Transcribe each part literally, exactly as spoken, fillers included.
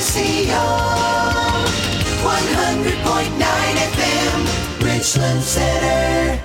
C O, one hundred point nine F M, Richland Center.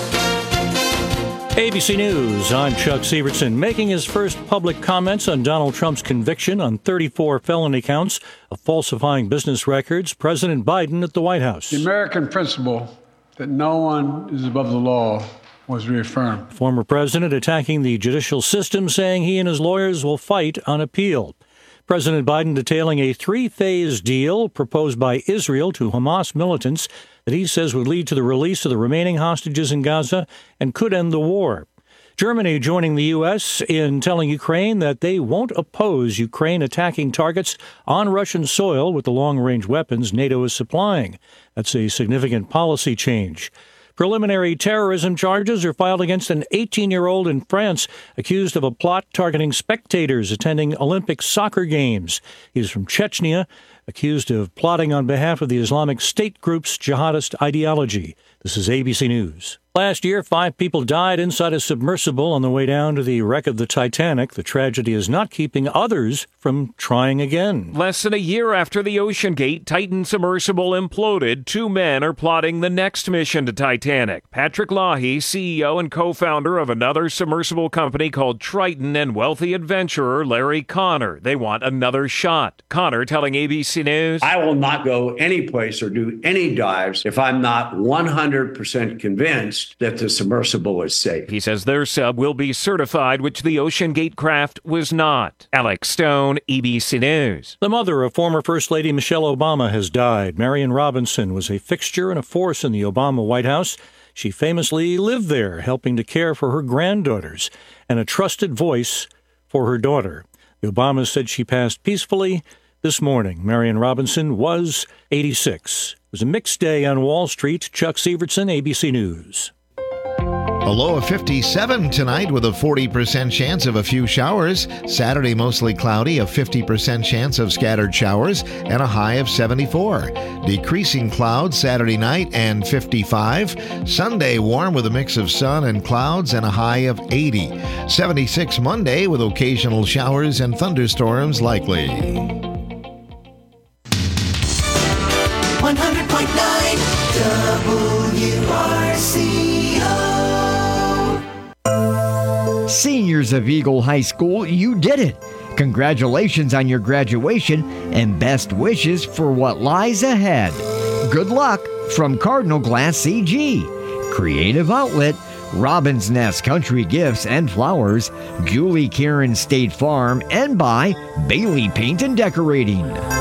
A B C News, I'm Chuck Severson. Making his first public comments on Donald Trump's conviction on thirty-four felony counts of falsifying business records, President Biden at the White House. The American principle that no one is above the law was reaffirmed. Former president attacking the judicial system, saying he and his lawyers will fight on appeal. President Biden detailing a three-phase deal proposed by Israel to Hamas militants that he says would lead to the release of the remaining hostages in Gaza and could end the war. Germany joining the U S in telling Ukraine that they won't oppose Ukraine attacking targets on Russian soil with the long-range weapons NATO is supplying. That's a significant policy change. Preliminary terrorism charges are filed against an eighteen-year-old in France accused of a plot targeting spectators attending Olympic soccer games. He's from Chechnya, accused of plotting on behalf of the Islamic State group's jihadist ideology. This is A B C News. Last year, five people died inside a submersible on the way down to the wreck of the Titanic. The tragedy is not keeping others from trying again. Less than a year after the OceanGate Titan submersible imploded, two men are plotting the next mission to Titanic. Patrick Leahy, C E O and co-founder of another submersible company called Triton, and wealthy adventurer Larry Connor. They want another shot. Connor telling A B C News, I will not go any place or do any dives if I'm not one hundred percent convinced that the submersible is safe. He says their sub will be certified, which the OceanGate craft was not. Alex Stone, A B C News. The mother of former First Lady Michelle Obama has died. Marion Robinson was a fixture and a force in the Obama White House. She famously lived there, helping to care for her granddaughters, and a trusted voice for her daughter. The Obamas said she passed peacefully this morning. Marion Robinson was eighty-six. It was a mixed day on Wall Street. Chuck Severson, A B C News. A low of fifty-seven tonight with a forty percent chance of a few showers. Saturday mostly cloudy, a fifty percent chance of scattered showers, and a high of seventy-four. Decreasing clouds Saturday night and fifty-five. Sunday warm with a mix of sun and clouds and a high of eighty. seventy-six Monday with occasional showers and thunderstorms likely. one hundred point nine W R C O. Seniors of Eagle High School, you did it! Congratulations on your graduation and best wishes for what lies ahead. Good luck from Cardinal Glass C G. Creative Outlet, Robin's Nest Country Gifts and Flowers, Julie Karen State Farm, and by Bailey Paint and Decorating.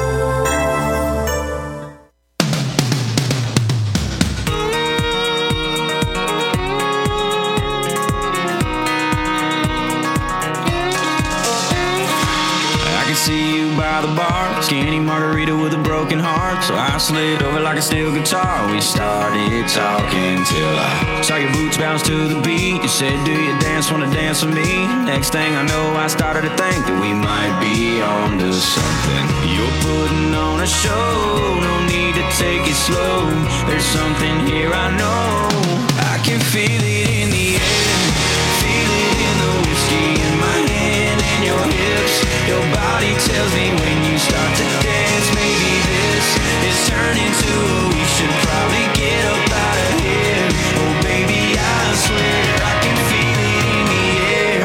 The bar, skinny margarita with a broken heart. So I slid over like a steel guitar. We started talking till I saw your boots bounce to the beat. You said, do you dance, wanna dance with me? Next thing I know, I started to think that we might be on to something. You're putting on a show, no need to take it slow. There's something here I know. I can feel it in the air, feel it in the whiskey in my hand and your hips. Your body tells me when you start to dance, maybe this is turning to a we should probably get up out of here. Oh baby, I swear I can feel it in the air.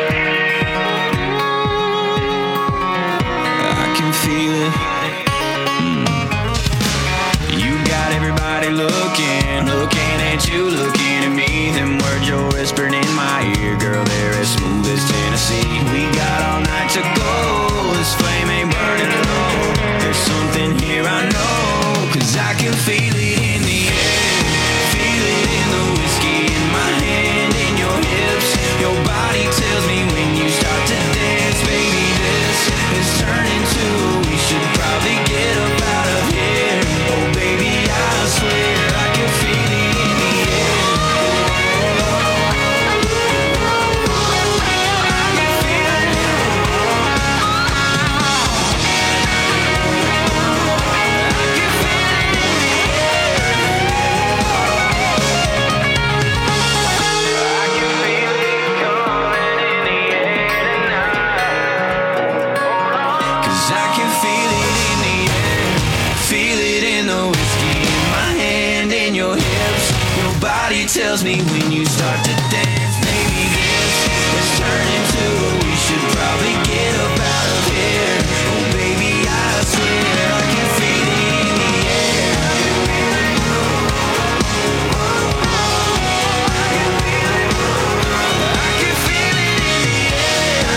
I can feel it. Mm. You got everybody looking, looking at you, looking at me. Them words you're whispering in my ear, girl, they're as smooth as Tennessee. We got all night to go, this flame ain't burning low. There's something here I know, cause I can feel it in the air. Feel it in the whiskey in my hand, in your hips. Your body tells me when you start to dance, baby, this is turning to we should probably get up out of here. Oh baby, I swear I can feel it in the air. I can feel it. tells me when you start to dance, maybe this has turned into a we should probably get up out of here. Oh baby, I swear I can feel it in the air. I can feel it in the air.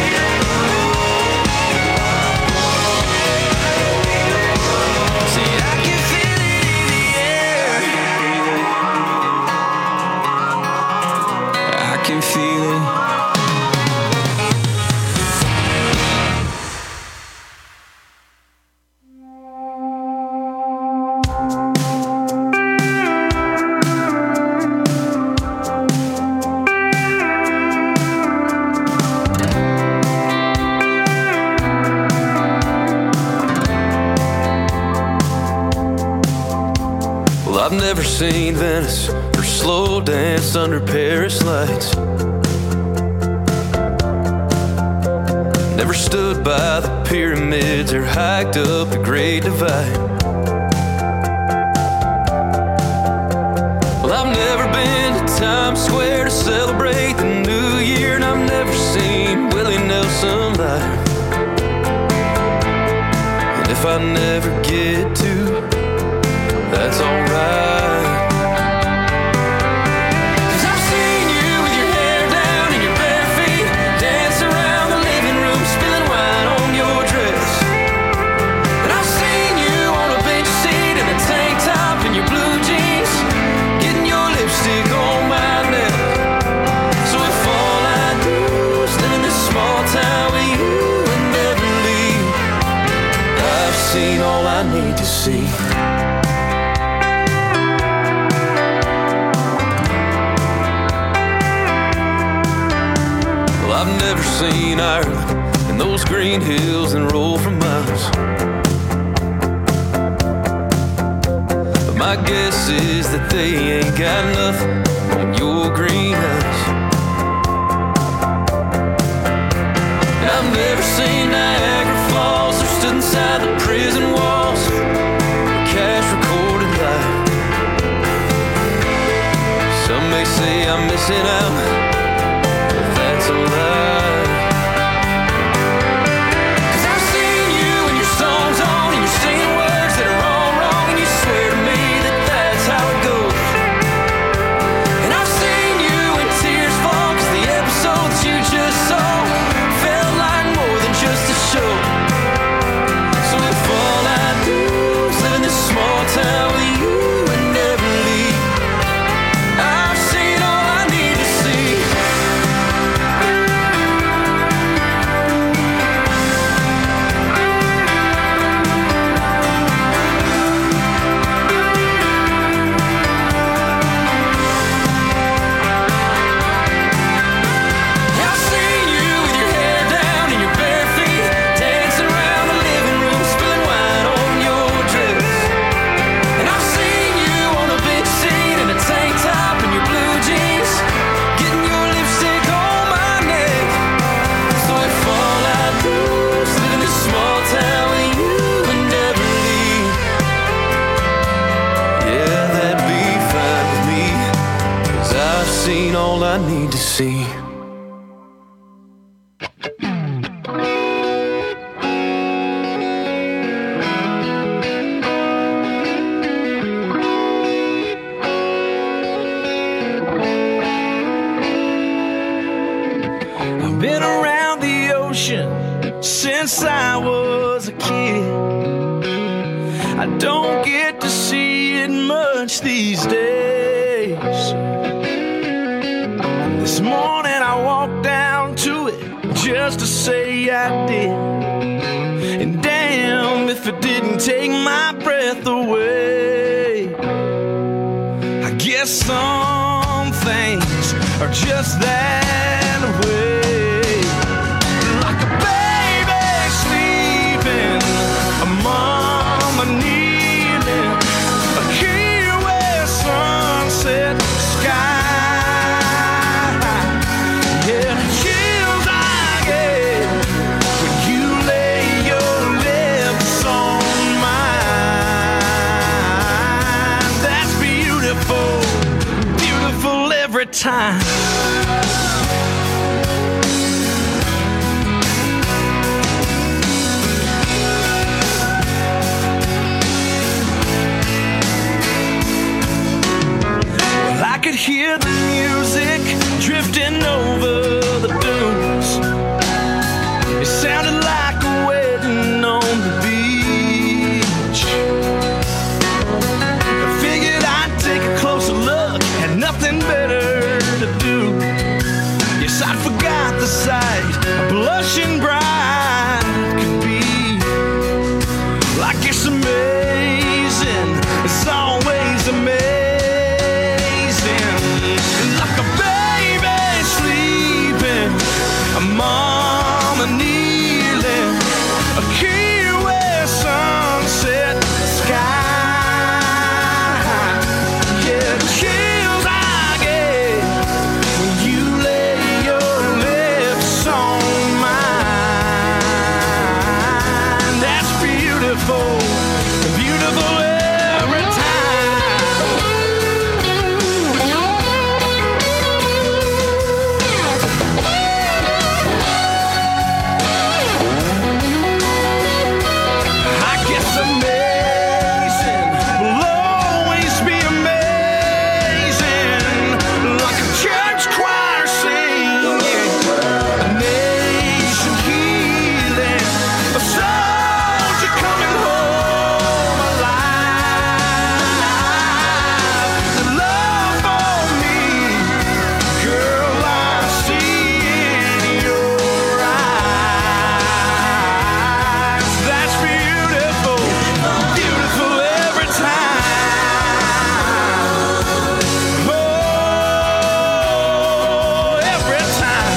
See, I can feel it in the air. I can feel it. Well, I've never seen Venice or slow dance under Paris lights. Never stood by the pyramids or hiked up the Great Divide. Well, I've never been to Times Square to celebrate the new year, and I've never seen Willie Nelson live. And if I never get to, that's alright. 'Cause I've seen you with your hair down and your bare feet, dance around the living room, spilling wine on your dress. And I've seen you on a bench seat in a tank top and your blue jeans, getting your lipstick on my neck. So if all I do is live in this small town with you and never leave, I've seen all I need to see. I've never seen Ireland and those green hills and roll for miles. But my guess is that they ain't got nothing on your greenhouse. And I've never seen Niagara Falls or stood inside the prison walls, cash recorded live. Some may say I'm missing out, that's a lie. 'Cause I've seen you and your songs on and you're singing words that are all wrong, and you swear to me that that's how it goes. And I've seen you when tears fall 'cause the episode that you just saw felt like more than just a show. So if all I do is live in this small town with you and never leave, I've seen all I need to see. I've seen you with your hair down and your bare feet, dancing around the living room, spilling wine on your dress. And I've seen you on a bench seat in a tank top and your blue jeans, getting your lipstick on my neck. So if all I do is live in this small town with you and never leave, yeah, that'd be fine with me, 'cause I've seen all I need to see. I've been around the ocean since I was a kid. I don't get to see it much these days. This morning I walked down to it just to say I did. And damn if it didn't take my breath away. I guess some things are just that way. Like a baby sleeping, a mama kneeling, a Key West sunset sky. Yeah, the chills I get when you lay your lips on mine. That's beautiful, beautiful. time. Well, I could hear the music drifting over the dunes. It sounded like a wedding on the beach. I figured I'd take a closer look, had nothing better to do. Yes, I forgot the sight, a blushing bride could be. Like it's amazing, it's always amazing. Like a baby sleeping, a mama kneeling, a Key West sunset sky. Yeah, the chills I get when you lay your lips on mine. That's beautiful, beautiful every I guess amazing will always be amazing. Like a church choir singing, a nation healing, a soldier coming home alive. The love for me, girl, I see in your eyes. That's beautiful, beautiful every time. Oh, every time.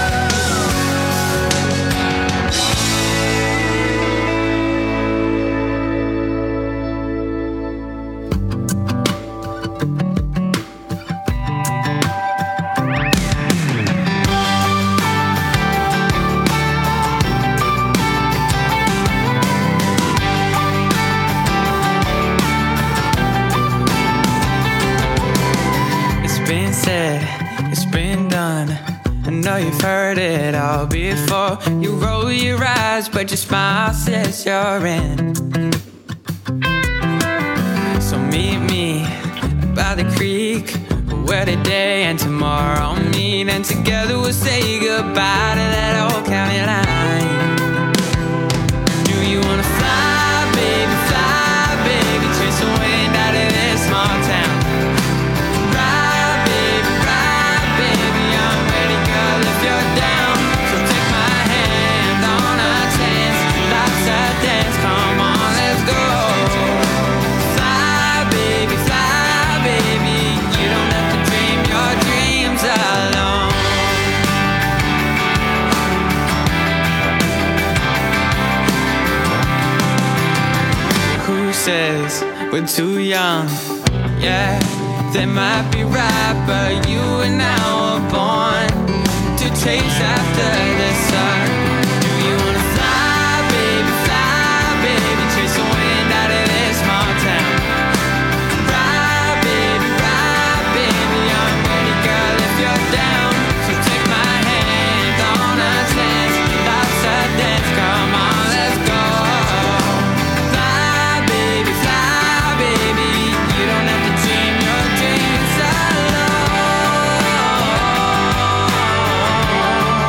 It's been said, it's been done. I know you've heard it all before. You roll your eyes, but your smile says you're in. So meet me by the creek, where today and tomorrow meet, and together we'll say goodbye to that old county line. Do you wanna fly, baby, fly, baby, chase the wind out of this small town? Ride, baby, ride, baby, I'm ready, girl, if you're down. So take my hand on our chance, life's a dance, come on, let's go. Fly, baby, fly, baby, you don't have to dream your dreams alone. Who says we're too young? Yeah, they might be right, but you and I were born to chase after the sun. Do you wanna fly, baby, fly, baby, chase the wind out of this small town? Ride, baby, ride, baby, I'm ready, girl, if you're down. So take my hand on a chance, life's a dance, come on, let's go. Fly, baby, fly, baby, you don't have to dream your dreams alone.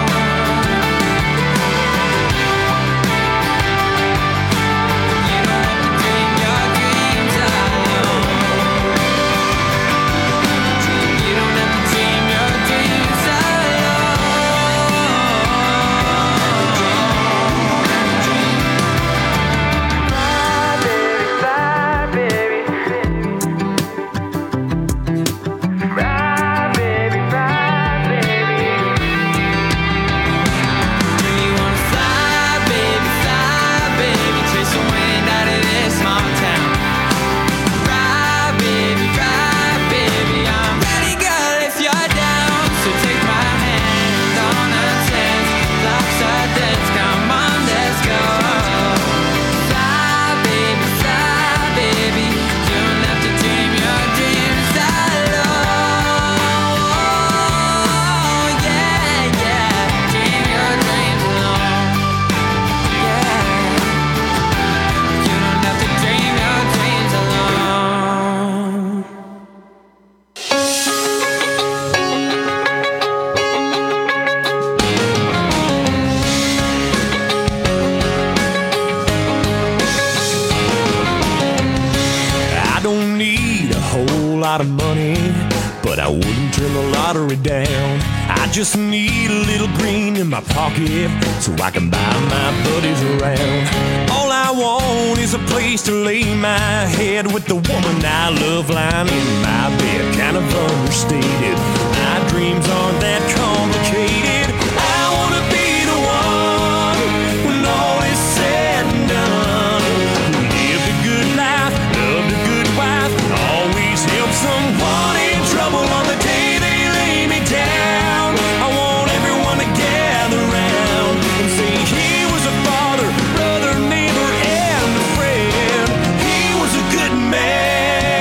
I just need a little green in my pocket so I can buy my buddies around. All I want is a place to lay my head with the woman I love lying in my bed. Kind of understated, my dreams aren't that complicated. I want to be the one when all is said and done, who lived a good life, loved a good wife, and always helped someone in trouble on the day they lay me down. I want everyone to gather round and say he was a father, brother, neighbor, and a friend. He was a good man.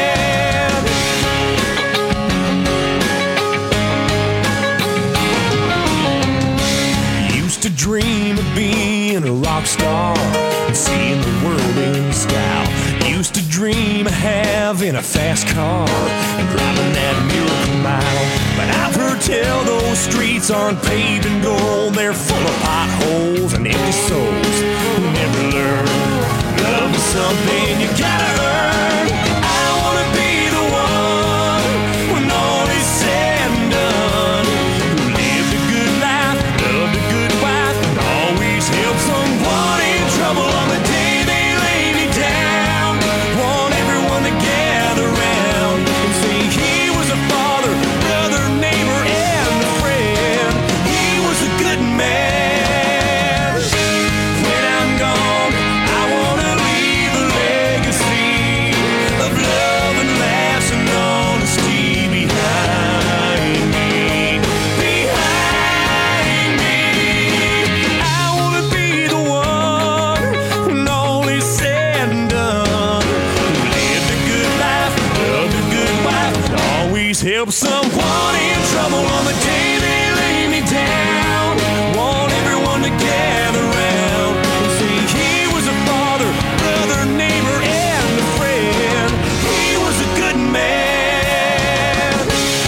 Used to dream of being a rock star and seeing the world in style. Used to dream of having a fast car and driving that miracle mile. But I've heard tell those streets aren't paved in gold. They're full of potholes and empty souls who never learn. Love is something you gotta earn. I wanna be the one when all is said and done, who lived a good life, loved a good wife, and always helped someone in trouble on the day they lay me down. Want everyone to gather round and say he was a father, brother, neighbor, and a friend. He was a good man. When I'm gone, I wanna leave a legacy of love and laughs and honesty behind me. Behind me. I wanna be the one when all is said and done, who lived a good life, loved a good wife, and always helped someone in trouble on the day they lay me down. Want everyone to gather round and say he was a father, brother, neighbor, and a friend. He was a good man.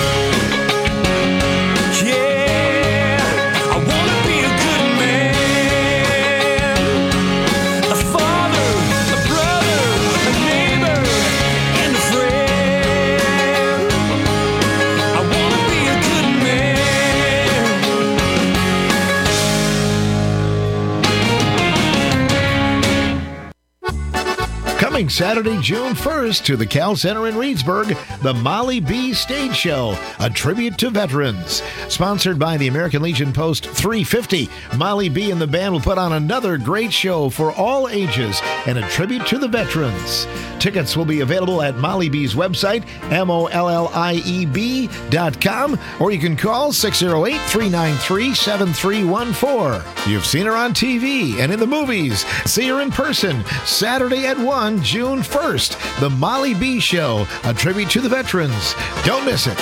Yeah, I wanna be a good man. A father, a brother, a neighbor, and a friend. I wanna be a good man. Coming Saturday, June first to the Cal Center in Reedsburg, the Molly B Stage Show, a tribute to veterans. Sponsored by the American Legion Post three fifty, Molly B and the band will put on another great show for all ages and a tribute to the veterans. Tickets will be available at Molly B's website, M O L L I E B dot com, or you can call six oh eight, three nine three, seven three one four. You've seen her on T V and in the movies. See her in person Saturday at one, June first. The Molly B Show, a tribute to the veterans. Don't miss it.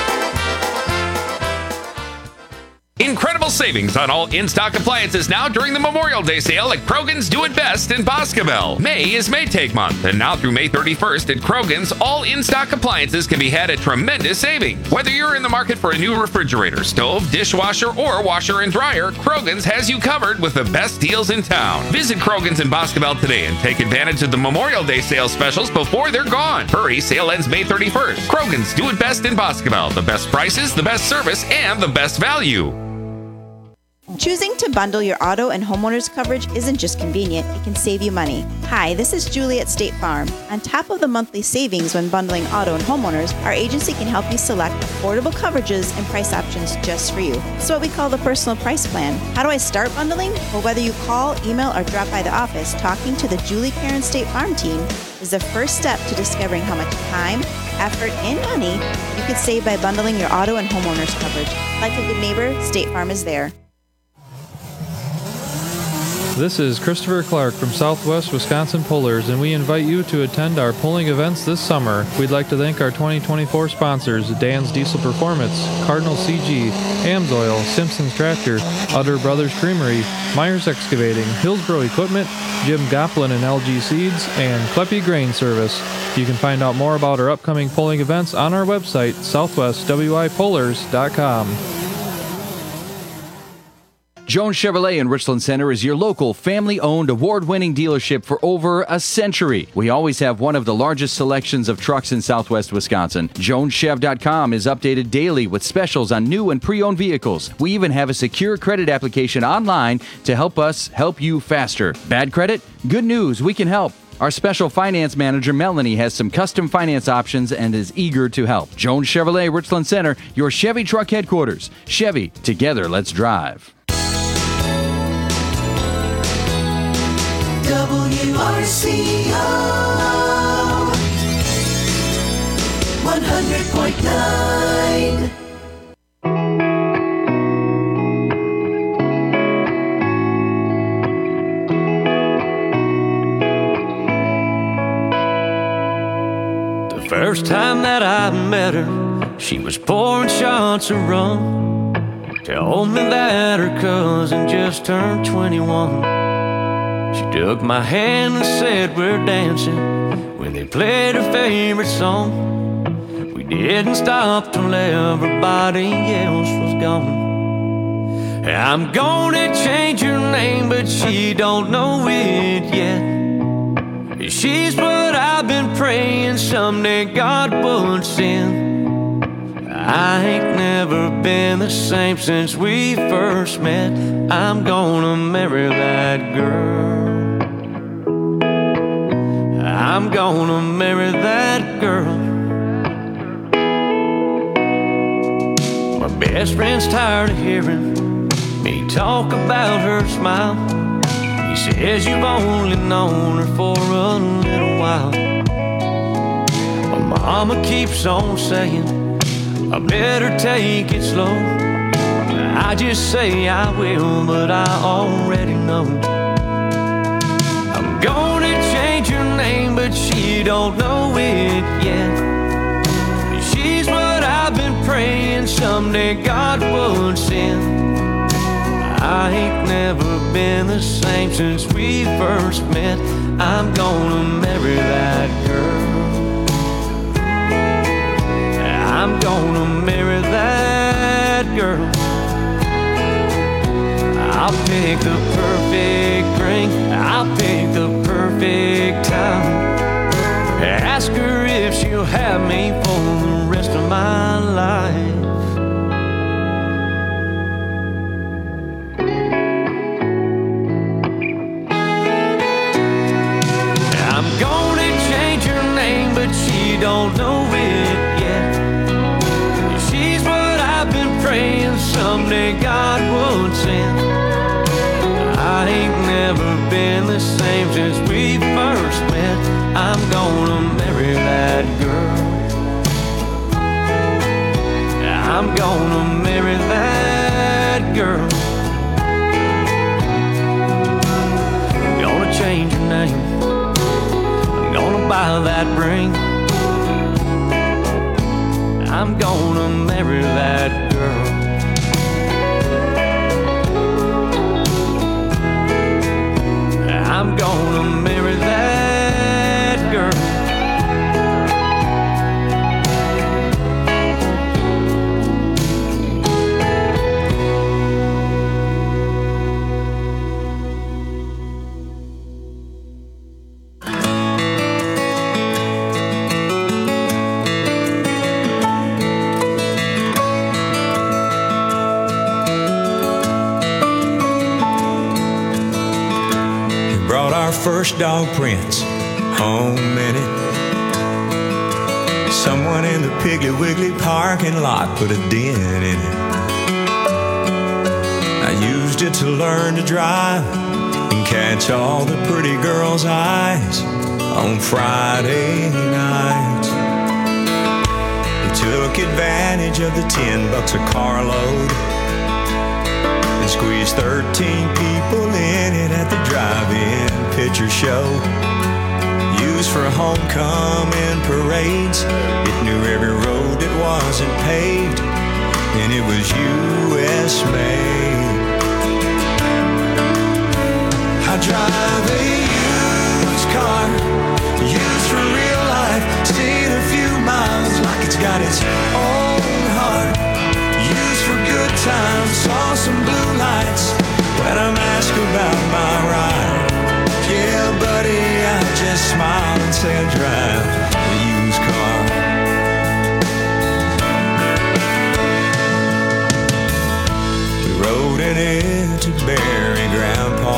Incredible savings on all in-stock appliances now during the Memorial Day sale at Krogan's Do It Best in Boscobel. May is Maytag month, and now through May thirty-first at Krogan's, all in-stock appliances can be had at tremendous savings. Whether you're in the market for a new refrigerator, stove, dishwasher, or washer and dryer, Krogan's has you covered with the best deals in town. Visit Krogan's in Boscobel today and take advantage of the Memorial Day sale specials before they're gone. Hurry, sale ends May thirty-first. Krogan's Do It Best in Boscobel. The best prices, the best service, and the best value. Choosing to bundle your auto and homeowners coverage isn't just convenient, it can save you money. Hi, this is Julie at State Farm. On top of the monthly savings when bundling auto and homeowners, our agency can help you select affordable coverages and price options just for you. It's what we call the personal price plan. How do I start bundling? Well, whether you call, email, or drop by the office, talking to the Julie Karen State Farm team is the first step to discovering how much time, effort, and money you could save by bundling your auto and homeowners coverage. Like a good neighbor, State Farm is there. This is Christopher Clark from Southwest Wisconsin Pullers, and we invite you to attend our pulling events this summer. We'd like to thank our twenty twenty-four sponsors, Dan's Diesel Performance, Cardinal C G, Amsoil, Simpson's Tractor, Utter Brothers Creamery, Myers Excavating, Hillsboro Equipment, Jim Goplin and L G Seeds, and Kleppe Grain Service. You can find out more about our upcoming pulling events on our website, southwest w i pullers dot com. Jones Chevrolet in Richland Center is your local, family-owned, award-winning dealership for over a century. We always have one of the largest selections of trucks in southwest Wisconsin. Jones Chev dot com is updated daily with specials on new and pre-owned vehicles. We even have a secure credit application online to help us help you faster. Bad credit? Good news, we can help. Our special finance manager, Melanie, has some custom finance options and is eager to help. Jones Chevrolet, Richland Center, your Chevy truck headquarters. Chevy, together, let's drive. W R C O one hundred point nine. First time that I met her, she was pouring shots of rum. Told me that her cousin just turned twenty-one. She took my hand and said we're dancing when they played her favorite song. We didn't stop till everybody else was gone. I'm gonna change her name, but she don't know it yet. She's what I've been praying someday God would send. I ain't never been the same since we first met. I'm gonna marry that girl. I'm gonna marry that girl. My best friend's tired of hearing me talk about her smile. He says you've only known her for a little while. My mama keeps on saying I better take it slow. I just say I will, but I already know. I'm gonna change her name, but she don't know it yet. She's what I've been praying someday God would send. I ain't never been the same since we first met. I'm gonna marry that girl. I'm gonna marry that girl. I'll pick the perfect ring, I'll pick the perfect time. Ask her if she'll have me for the rest of my life. She don't know it yet. She's what I've been praying someday God would send. I ain't never been the same since we first met. I'm gonna marry that girl. I'm gonna marry that girl. I'm gonna change her name. I'm gonna buy that ring. I'm gonna marry that girl. I'm gonna marry that girl. First dog Prince home in it. Someone in the Piggly Wiggly parking lot put a dent in it. I used it to learn to drive and catch all the pretty girls' eyes on Friday nights. He took advantage of the ten bucks a carload and squeezed thirteen people in it at the drive-in picture show. Used for homecoming parades. It knew every road that wasn't paved, and it was U S made. I drive a used car, used for real life, seen a few miles like it's got its own heart. Used for good times, saw some blue lights, when I'm asked about my ride. Yeah, buddy, I just smile and say I drive a used car. We rode in it to bury Grandpa.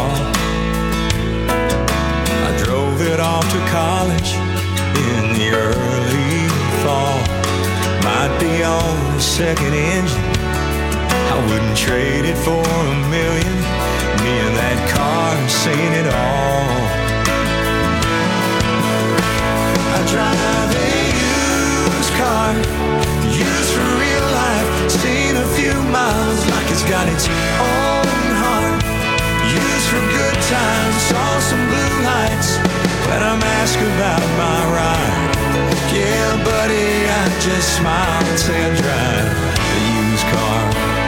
I drove it off to college in the early fall. Might be on the second engine, I wouldn't trade it for a million. Me and that car seen it all. I drive a used car, used for real life. Seen a few miles like it's got its own heart. Used for good times, saw some blue lights when I'm asked about my ride. Yeah, buddy, I just smile and say I drive a used car.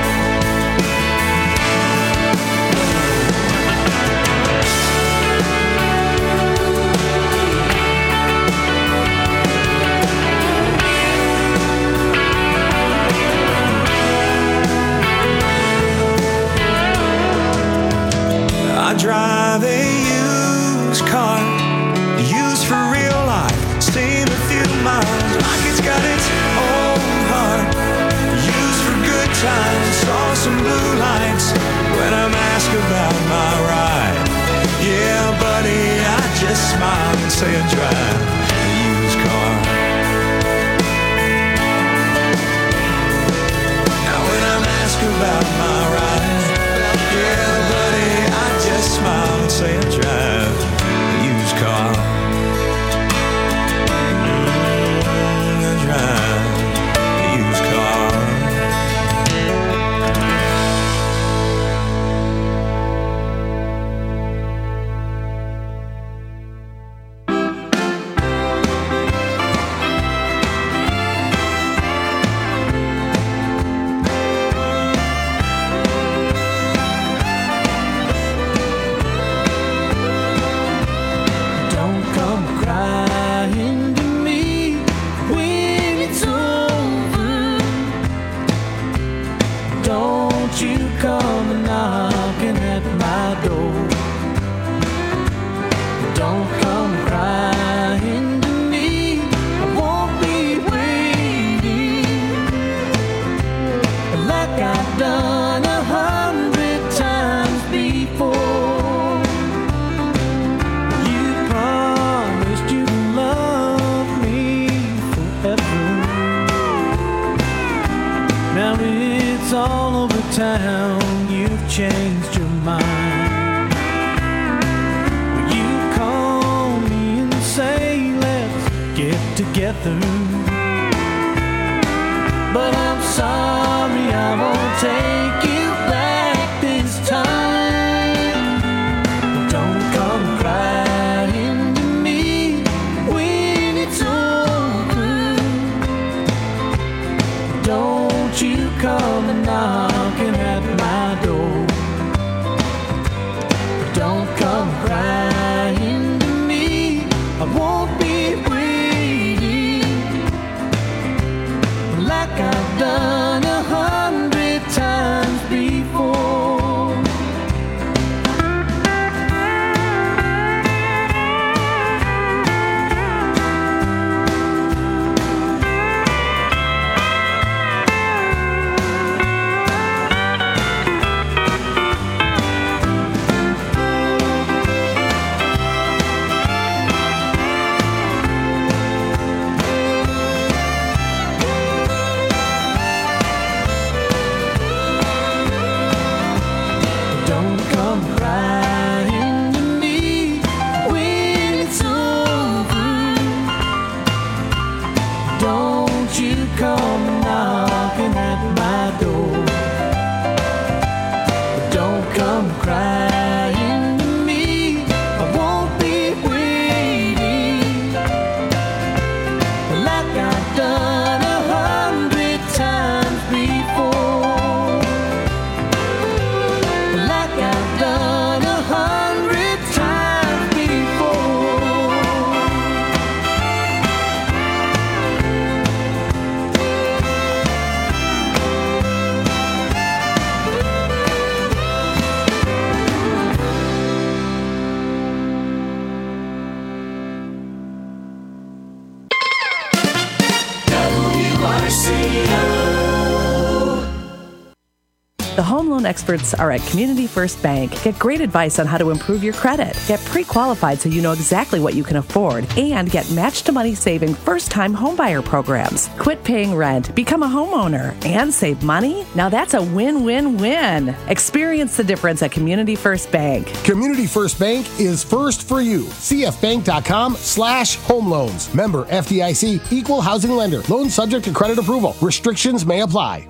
I drive a used car, used for real life. Seen a few miles like it's got its own heart. Used for good times, saw some blue lights when I'm asked about my ride. Yeah, buddy, I just smile and say I drive a used car. Now when I'm asked about my ride, yeah, buddy, I just smile and say I drive a used car. Mm, I drive a used car. Don't come crying to me when it's over. Don't you come knocking at my door. Don't come crying to me, I won't be waiting like I've done a hundred times before. You promised you'd love me forever. Now it's all over town, you've changed your mind. Will you call me and say let's get together? But I'm sorry, I won't take you back this time. Don't come crying to me when it's over. Don't you come knocking at my door. Don't come crying to me, I won't be waiting like I've done a hundred times loan experts are at Community First Bank. Get great advice on how to improve your credit. Get pre-qualified so you know exactly what you can afford. And get match-to-money saving first-time homebuyer programs. Quit paying rent, become a homeowner, and save money? Now that's a win-win-win. Experience the difference at Community First Bank. Community First Bank is first for you. C F bank dot com slash home loans. Member F D I C, equal housing lender. Loan subject to credit approval. Restrictions may apply.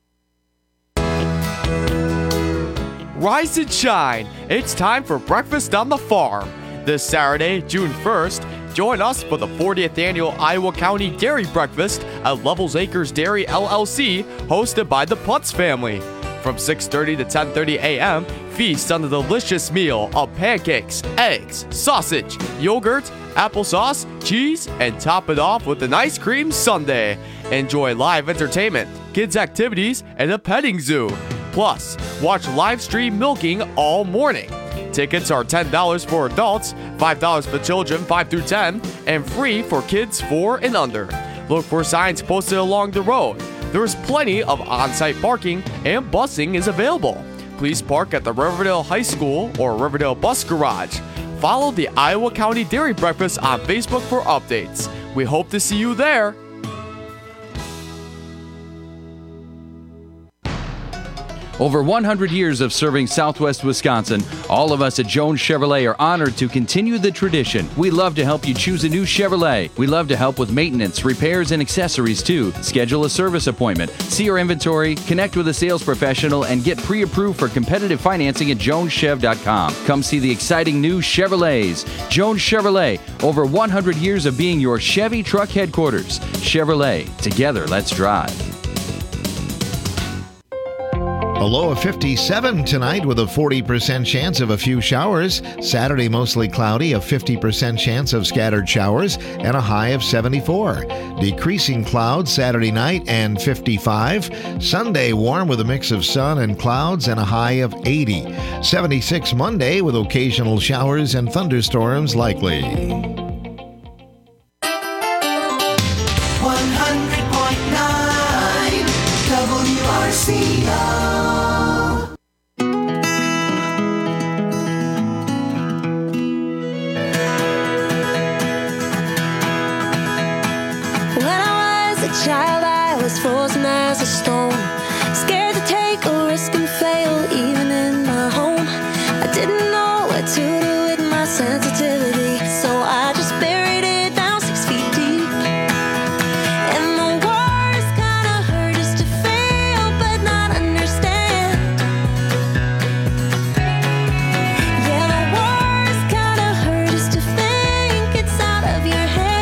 Rise and shine. It's time for Breakfast on the Farm. This Saturday, June first, join us for the fortieth Annual Iowa County Dairy Breakfast at Levels Acres Dairy L L C, hosted by the Putz family. From six thirty to ten thirty a.m., feast on the delicious meal of pancakes, eggs, sausage, yogurt, applesauce, cheese, and top it off with an ice cream sundae. Enjoy live entertainment, kids' activities, and a petting zoo. Plus, watch live stream milking all morning. Tickets are ten dollars for adults, five dollars for children five through ten, and free for kids four and under. Look for signs posted along the road. There is plenty of on-site parking and busing is available. Please park at the Riverdale High School or Riverdale Bus Garage. Follow the Iowa County Dairy Breakfast on Facebook for updates. We hope to see you there. Over one hundred years of serving Southwest Wisconsin, all of us at Jones Chevrolet are honored to continue the tradition. We love to help you choose a new Chevrolet. We love to help with maintenance, repairs, and accessories too. Schedule a service appointment, see our inventory, connect with a sales professional, and get pre-approved for competitive financing at jones chev dot com. Come see the exciting new Chevrolets. Jones Chevrolet, over one hundred years of being your Chevy truck headquarters. Chevrolet, together let's drive. A low of fifty-seven tonight with a forty percent chance of a few showers. Saturday mostly cloudy, a fifty percent chance of scattered showers, and a high of seventy-four. Decreasing clouds Saturday night and fifty-five. Sunday warm with a mix of sun and clouds and a high of eighty. seventy-six Monday with occasional showers and thunderstorms likely. one hundred point nine W R C O. Child, I was frozen as a stone, scared to take a risk and fail even in my home. I didn't know what to do with my sensitivity, so I just buried it down six feet deep. And the worst kind of hurt is to fail but not understand. Yeah, the worst kind of hurt is to think it's out of your hands.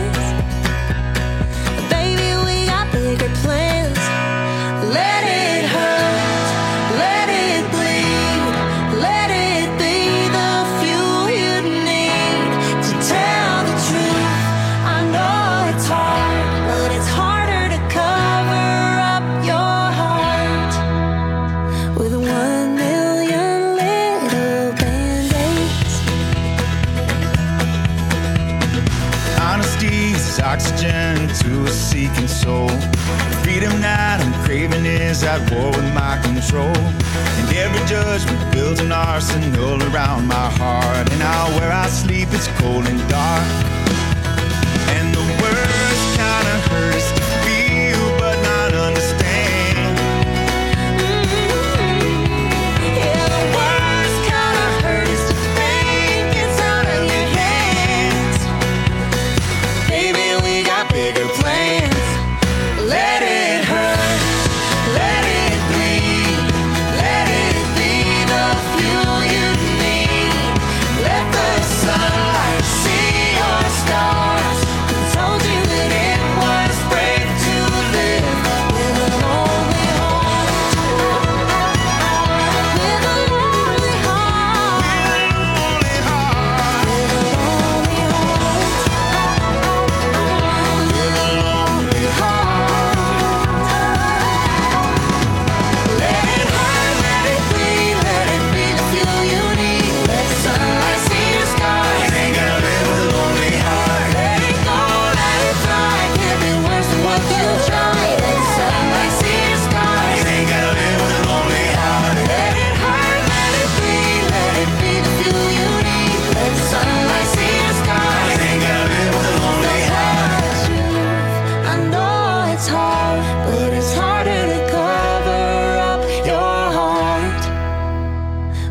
Bigger plans. Let it hurt, let it bleed, let it be the fuel you need to tell the truth. I know it's hard, but it's harder to cover up your heart with one million little band-aids. Honesty is oxygen to a seeking soul. Freedom that I'm craving is at war with my control. And every judgment builds an arsenal around my heart. And now where I sleep it's cold and dark. And the worst kind of hurt is to feel but not understand. Yeah, the worst kind of hurt is to think it's out of your hands. Baby, we got bigger plans. Let it hurt, let it bleed, let it be the fuel you need. Let the sunlight see your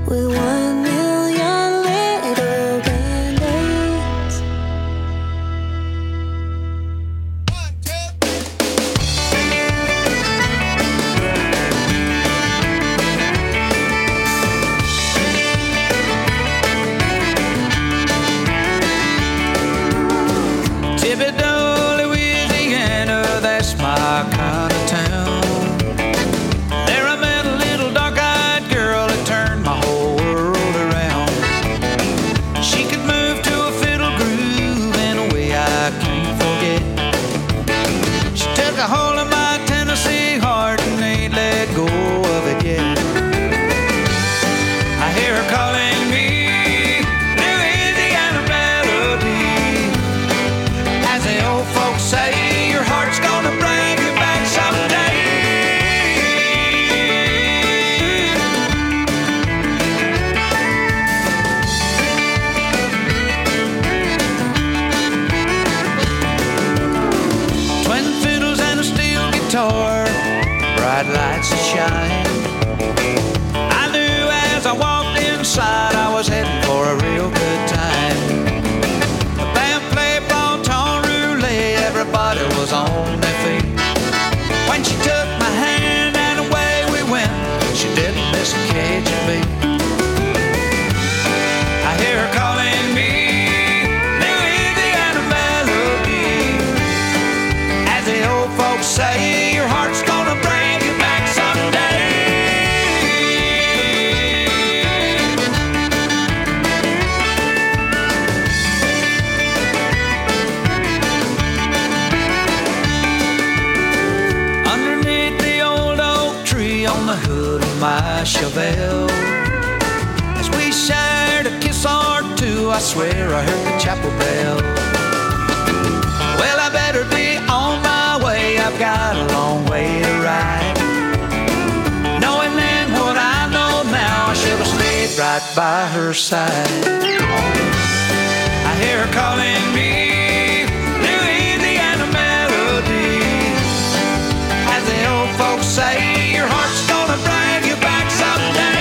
with one million little band-aids. Thibodaux, Louisiana, that's my kind of town. There I met a little dark-eyed girl that turned my whole world around. She could move to a fiddle groove in a way I can't forget. She took a hold of my Tennessee heart and ain't let go of it yet. I hear her calling me Louisiana melody. As the old folks say, your heart's gonna bring you back someday. Twin fiddles and a steel guitar, bright lights that shine. I knew as I walked inside I was heading for a real good time. The band played bon ton roulette, everybody was on their feet. When she took my hand and away we went, she didn't miss a cajun beat. I hear her calling me Louisiana melody. As the old folks say, your heart's gonna bring you back someday. Underneath the old oak tree on the hood of my Chevelle, as we shared a kiss or two, I swear I heard the chapel bell. Well, I better be on my way, I've got a long way to ride. Knowing then what I know now, I should have stayed right by her side. I hear her calling me Louisiana melody. As the old folks say, your heart's gonna bring you back someday.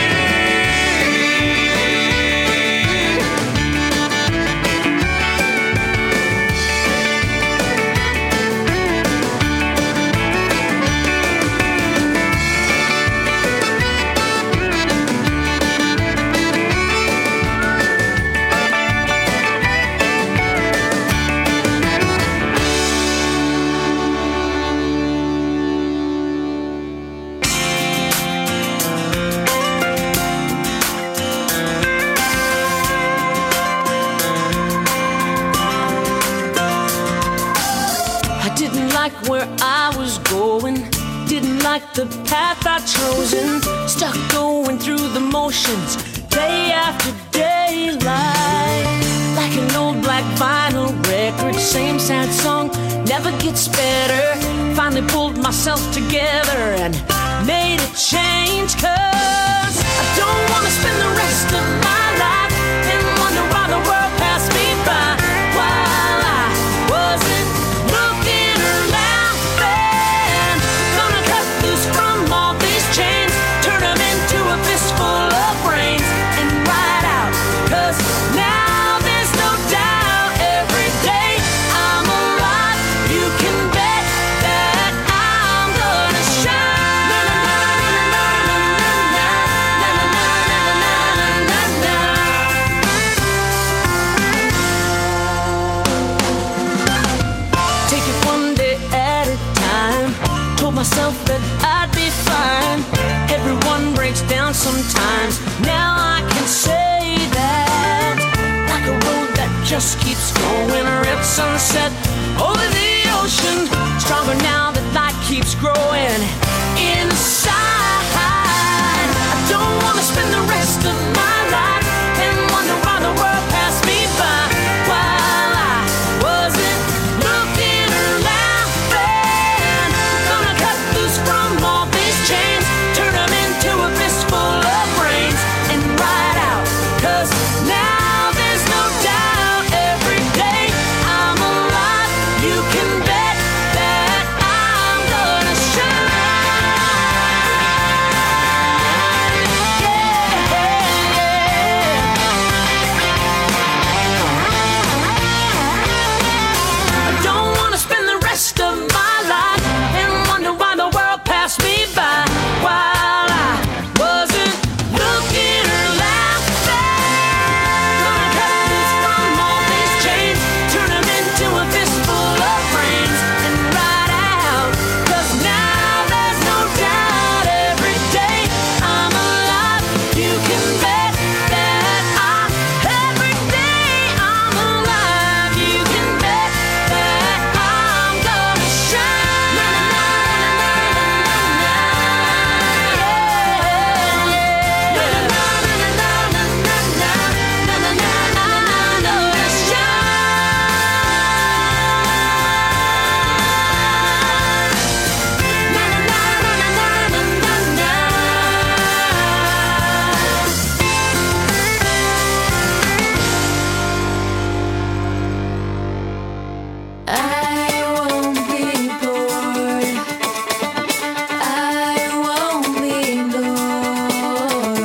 I didn't like where I was going, didn't like the path I'd chosen. Stuck going through the motions, day after day, like, like an old black vinyl record. Same sad song, never gets better. Finally pulled myself together and made a change, 'cause I don't wanna spend the rest of my life and wonder why the world passed me by, while I wasn't looking around. Then gonna cut loose from all these chains, turn them into a fistful of brains and ride out, 'cause now there's no doubt every day I'm alive. You can bet that I'm gonna shine. Na, na, na, na, na, na, na, na, na, na, na, na. Take it one day at a time. Told myself that I'd be fine. Everyone breaks down sometimes. Now I can say that, like a road that just keeps going. A red sunset over the ocean, stronger now that light keeps growing inside. I don't wanna spend the rest of my life and wonder why the world passed me by, while I wasn't looking around. Then gonna cut loose from all these chains, turn them into a fistful of brains and ride out, 'cause now there's no doubt every day I'm alive. You can bet that I'm gonna shine. can bet that I, every day I'm alive, you can bet that I'm gonna shine. Na na na na na na na, yeah, yeah. Na na na na na na na na na na na na na I won't be bored. I won't be bored.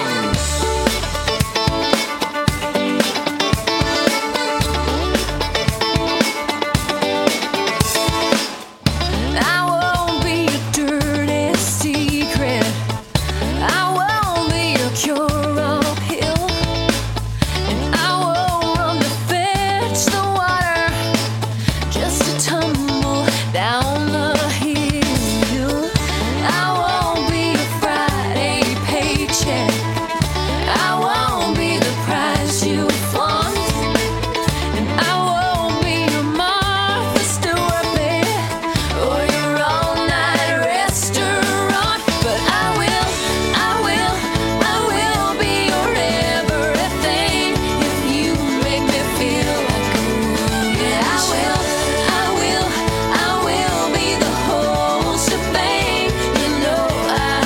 I won't be a dirty secret. I won't be a cure uphill. And I won't run to fetch the water just to tumble down the hill. I won't be a Friday paycheck. I won't be the prize you flaunt. And I won't be your Martha Stewart, babe, or your all-night restaurant. But I will, I will, I will be your everything if you make me feel like a woman. Yeah, I will, I will, I will be the whole shebang. You know I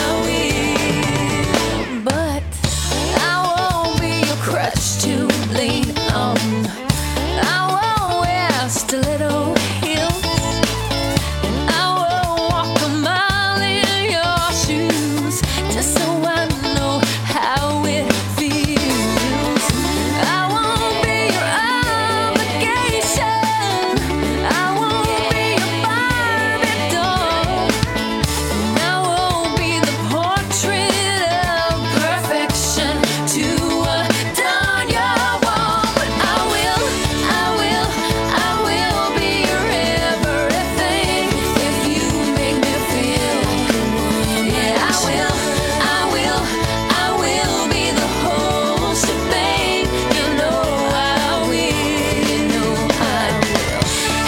will. But I won't be your crutch to lean on. I won't wear stiletto heels. And I won't walk a mile in your shoes just so I know how it feels. I won't be your obligation. I won't be your Barbie doll. And I won't be the portrait of perfection to adorn your wall. But I will, I will, I will be your everything if you make me feel like a woman. Yeah, I will, I will, I will be the whole shebang. You know I will, you know I will.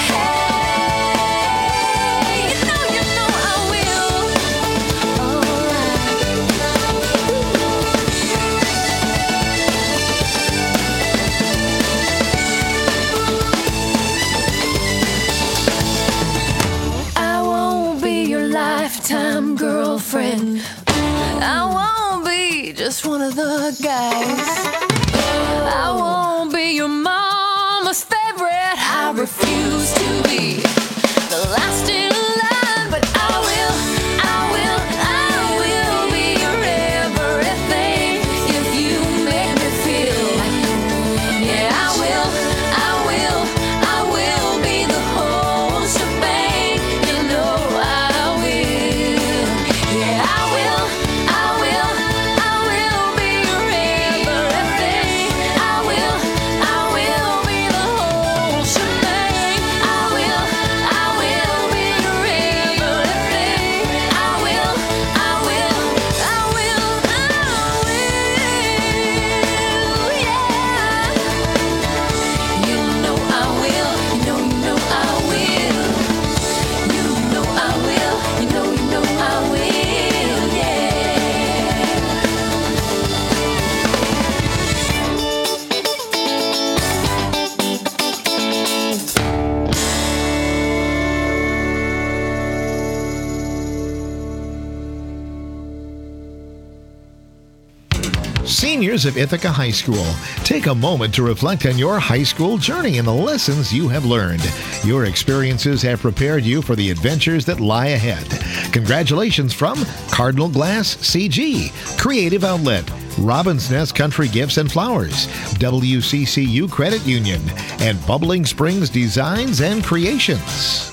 Hey, you know, you know I will. I won't be your lifetime girlfriend. I won't be just one of the guys. I won't be your mama's favorite. I refuse to be the last in line. But I will, I will, I will be your everything if you make me feel like a woman. Yeah, I will, I will, I will be the whole shebang. You know I will. Yeah, I will, I will, I will be your everything. I will, I will be the whole shebang. I will, I will be your everything. I will, I will, I will, I will, yeah. You know I will, you know, you know I will. You know I will, you know, you know I will, yeah. Seniors of Ithaca High School, take a moment to reflect on your high school journey and the lessons you have learned. Your experiences have prepared you for the adventures that lie ahead. Congratulations from Cardinal Glass C G, Creative Outlet, Robin's Nest Country Gifts and Flowers, W C C U Credit Union, and Bubbling Springs Designs and Creations.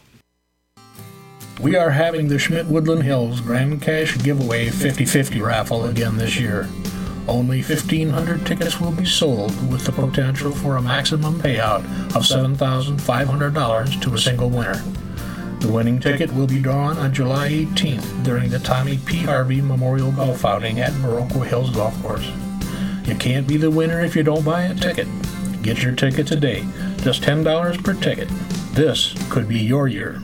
We are having the Schmidt Woodland Hills Grand Cash Giveaway fifty-fifty raffle again this year. Only fifteen hundred tickets will be sold with the potential for a maximum payout of seven thousand five hundred dollars to a single winner. The winning ticket will be drawn on July eighteenth during the Tommy P. Harvey Memorial Golf Outing at Baroque Hills Golf Course. You can't be the winner if you don't buy a ticket. Get your ticket today, just ten dollars per ticket. This could be your year.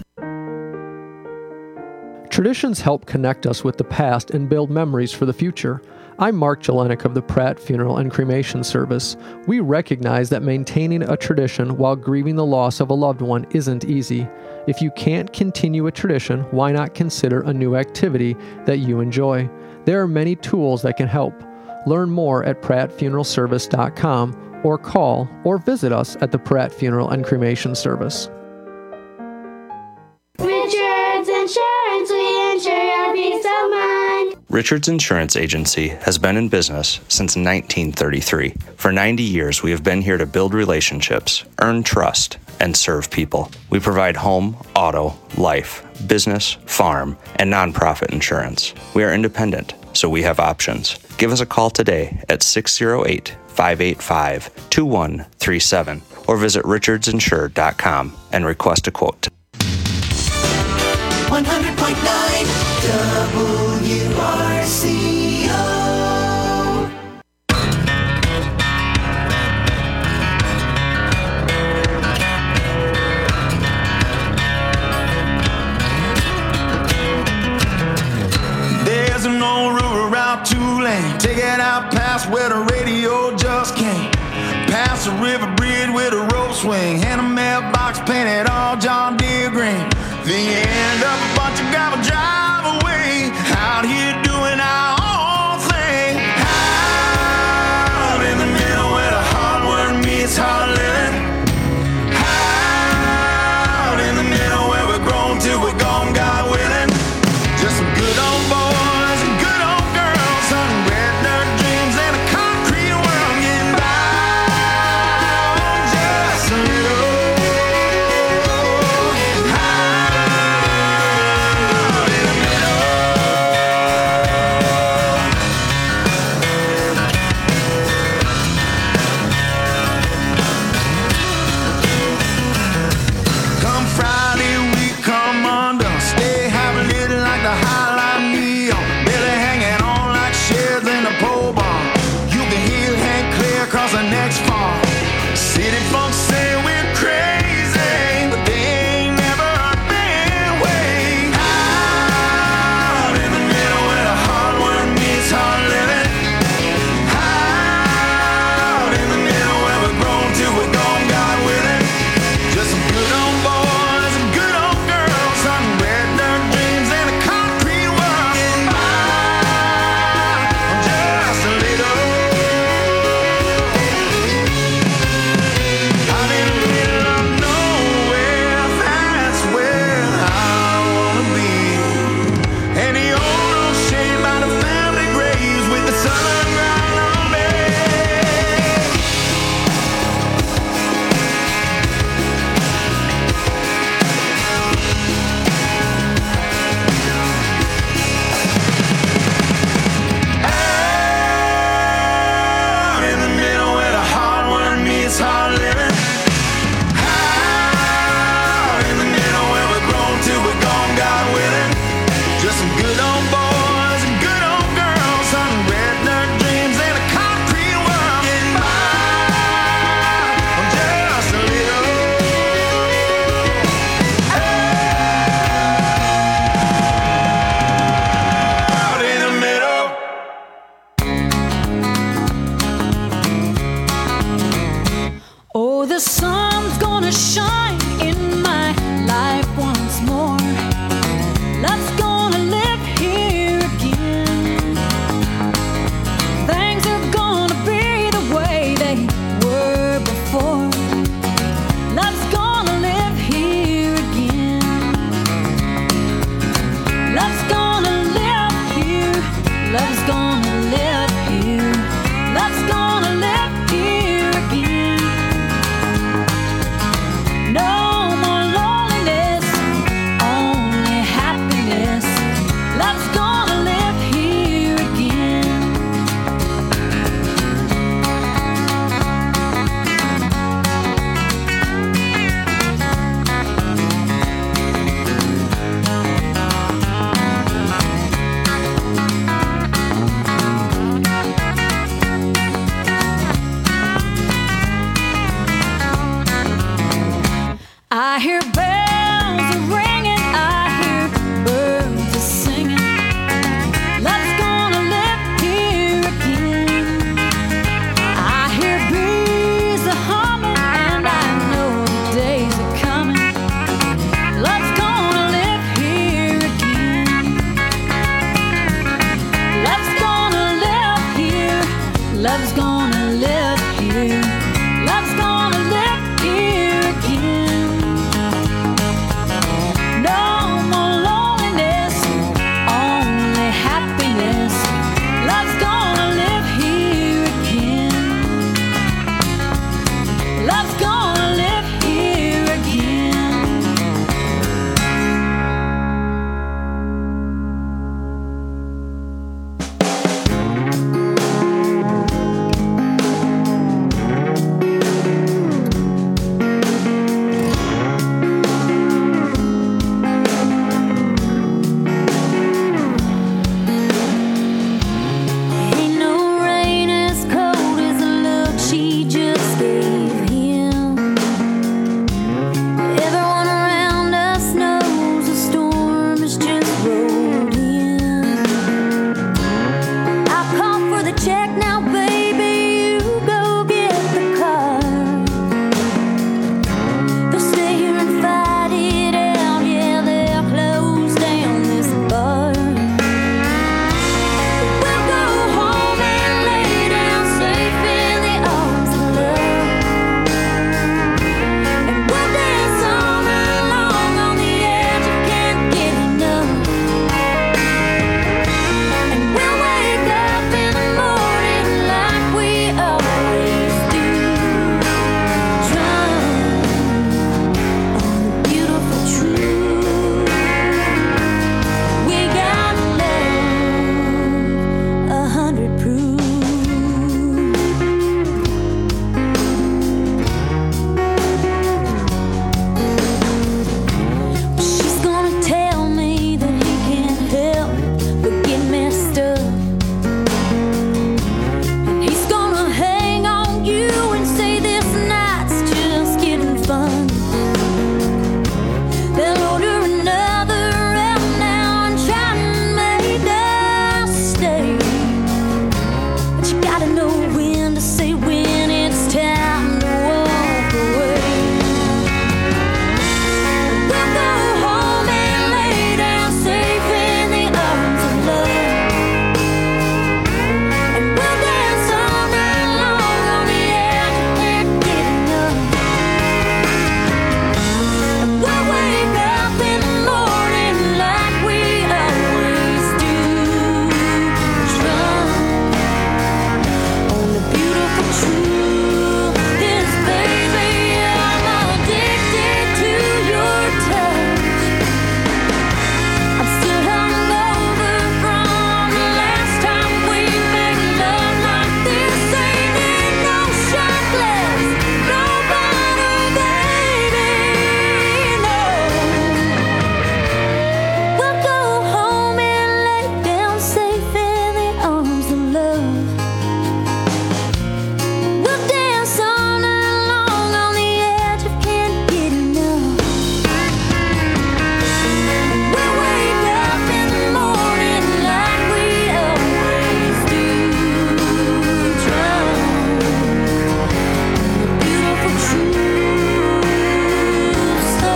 Traditions help connect us with the past and build memories for the future. I'm Mark Jelenik of the Pratt Funeral and Cremation Service. We recognize that maintaining a tradition while grieving the loss of a loved one isn't easy. If you can't continue a tradition, why not consider a new activity that you enjoy? There are many tools that can help. Learn more at pratt funeral service dot com or call or visit us at the Pratt Funeral and Cremation Service. Richards Insurance, we insure your peace of mind. Richards Insurance Agency has been in business since nineteen thirty-three. For ninety years, we have been here to build relationships, earn trust, and serve people. We provide home, auto, life, business, farm, and nonprofit insurance. We are independent, so we have options. Give us a call today at six oh eight, five eight five, two one three seven or visit richards insure dot com and request a quote. one hundred point nine W R C O. There's an old river out Tulane, take it out past where the radio just came. Past the river bridge with a rope swing, and a mailbox painted all John Deere green. Then you end up a bunch of gravel drive away, out here doing our own thing. Out in the middle where the hard work meets hard living. Out in the middle where we're grown till we're gone, God willing. Just some good old boys and good old girls, some red dirt dreams and a concrete world, getting by just a little. Out in the middle. Love's gonna live here. Love's gonna live here again. No more loneliness, only happiness. Love's gonna live here again. Love's gonna live here again. Ain't no rain as cold as the look she just gave him. Everyone around us knows the storm has just rolled in. I'll call for the check now, baby. You go get the car. They'll stay here and fight it out. Yeah, they'll close down this bar. We'll go home and lay down safe in the arms of love. And we'll dance all night long on the edge of can't get enough. And we'll wake up in the morning like we always do. Drunk on the beautiful truth. We got love, a hundred proof. She's gonna tell me that he can't help but get messed up. And he's gonna hang on you and say this night's just getting fun. They'll order another round now and try and make us stay. But you gotta know when to say when it's time to walk away. We'll go home and lay down safe in the arms of love. And we'll dance all night long on the edge of can't get enough. And we'll wake up in the morning like we always do. Drunk on the beautiful truth. Yes, baby, I'm addicted to your touch. I'm still hungover from the last time we made love like this. Ain't in no shot glass, no bottle, baby, no. We'll go home and lay down safe in the arms of love. We'll dance all night long on the edge of can't get enough. We'll wake up in the morning like we always do. Drunk on the beautiful truth. So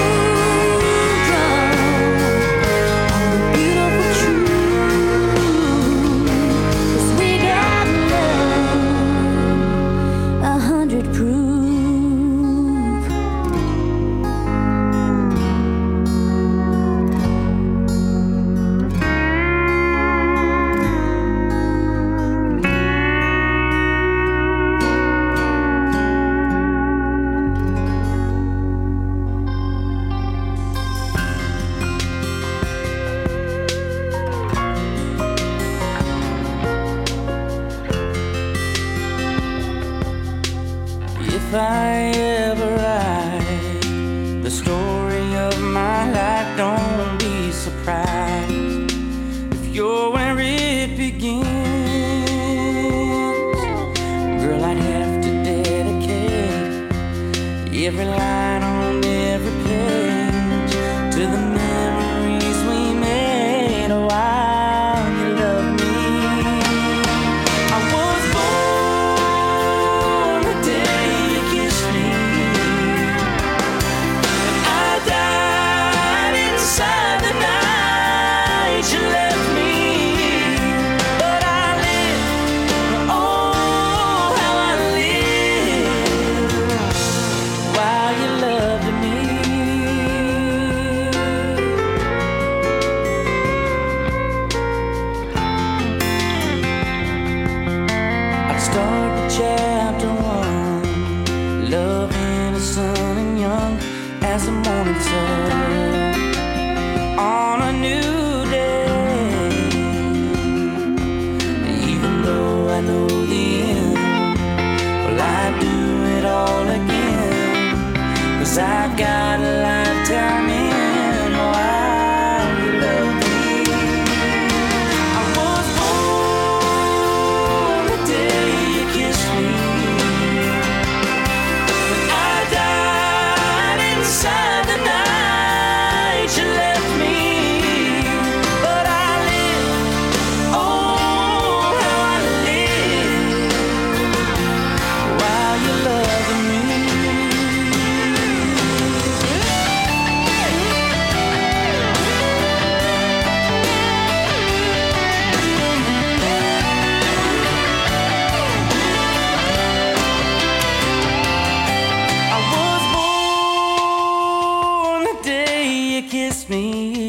drunk on the beautiful truth. 'Cause we got love, a hundred proof. If I ever write the story of my life, don't be surprised if you're where it begins. Girl, I'd have to dedicate every line on every page to the memories we made while you loved me. I was born the day you kissed me, and I Start chapter one. Love innocent and young as the morning sun. On a new day. Even though I know the end, well, I do it all again. 'Cause I've got a lifetime in while you love me. I was born the day you kissed me, but I died inside the night you left me. But I live, oh how I live, while you're loving me. I was born the day you kissed me,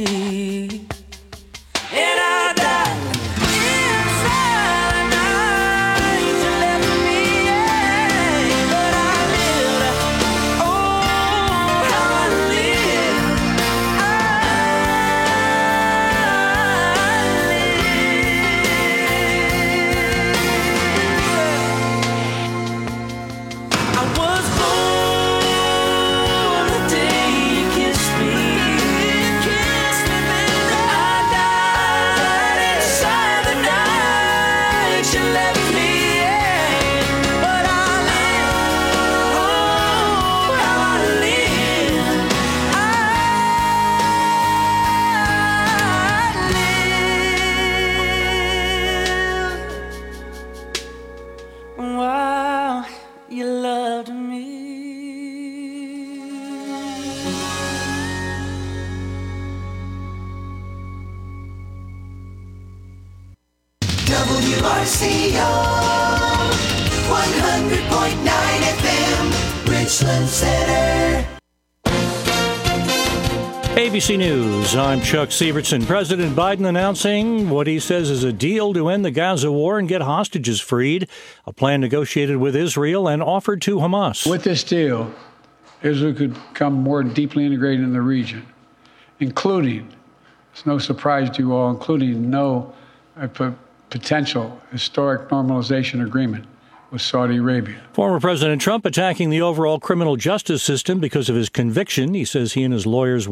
and I died inside the night you left me. But I lived, oh how I lived, I I was born the day you kissed me. I died inside the night you left me. But I live, oh how I live, I live while you loved me. W R C O one hundred point nine F M, Richland Center. A B C News, I'm Chuck Sievertson. President Biden announcing what he says is a deal to end the Gaza war and get hostages freed, a plan negotiated with Israel and offered to Hamas. With this deal, Israel could become more deeply integrated in the region, including, it's no surprise to you all, including no uh, p- potential historic normalization agreement with Saudi Arabia. Former President Trump attacking the overall criminal justice system because of his conviction. He says he and his lawyers